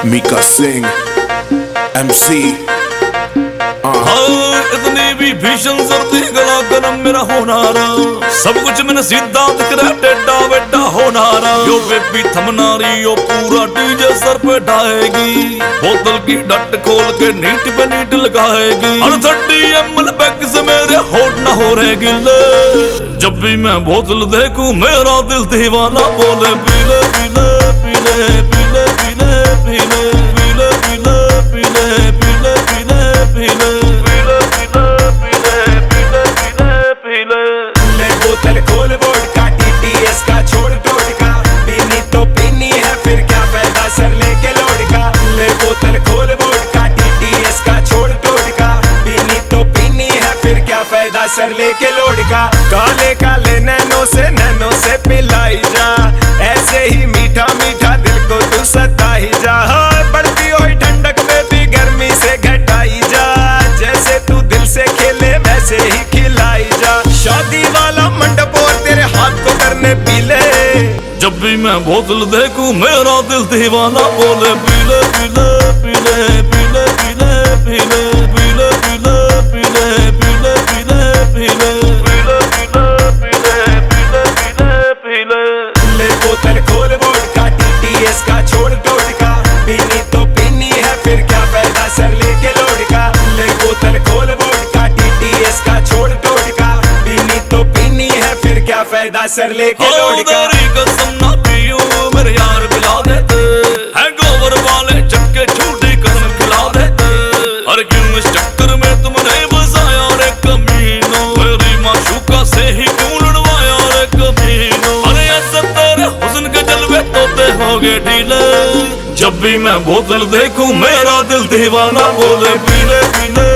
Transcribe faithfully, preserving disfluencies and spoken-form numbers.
Mika Singh MC. हाँ इतनी भी भीषण सर्दी गला गरम मेरा होनारा, सब कुछ मैंने सीधा दिख रहा टेढ़ा बेटा होनारा। यो बेबी थमनारी यो पूरा डीजे सर पे ढाएगी, बोतल की डट खोल के नीट पे नीट लगाएगी। और थर्टी एम एल बैग से मेरे होठ न हो रहे गिले, जब भी मैं बोतल देखूं मेरा दिल दीवाना बोले पीले पीले पीले पीले पीले पीले पीले पीले पीले पीले पीले पीले बोतल खोल वोडका टीटीएस का छोड़ टोटका, पीनी तो पीनी है फिर क्या फायदा सर लेके लौटका। ले बोतल खोल वोडका टीटीएस का छोड़ टोटका, पीनी तो पीनी है फिर क्या फायदा सर लेके लौटका। काले काले नैनो से नैनो से पिलाई जा, ऐसे ही मीठा मीठा दिल को तू सता ही जा। बढ़ती हुई ठंडक में भी गर्मी से घटाई जा, जैसे तू दिल से खेले वैसे ही खिलाई जा। शादी वाला मंडप और तेरे हाथ को करने पीले, जब भी मैं बोतल देखूं मेरा दिल दीवाना बोले पीले पीले पीले पीले पीले पीले पीले पीले पीले पीले पीले पीले पीले पीले पीले पीले। ले बोतल खोल वोडका टीटीएस का छोड़ टोटका, पीनी तो पीनी है फिर क्या फायदा सर लेके लौटका। ले बोतल खोल वोडका टीटीएस का छोड़ टोटका, पीनी तो पीनी है फिर क्या फायदा सर लेके लौटका। कसम ना पियो मेरे यार पिला देते, हैंगओवर वाले चक्के झूठी कसम खिला देते। अरे क्यों इस चक्कर में तुमने बसाया रे कमीनो, मेरी माशूका से ही क्यों लड़वाया रे कमीनो। अरे ऐसे तेरे हुस्न के जलवे तोते हो गए ढीले, जब भी मैं बोतल देखूं मेरा दिल दीवाना बोले पीले पीले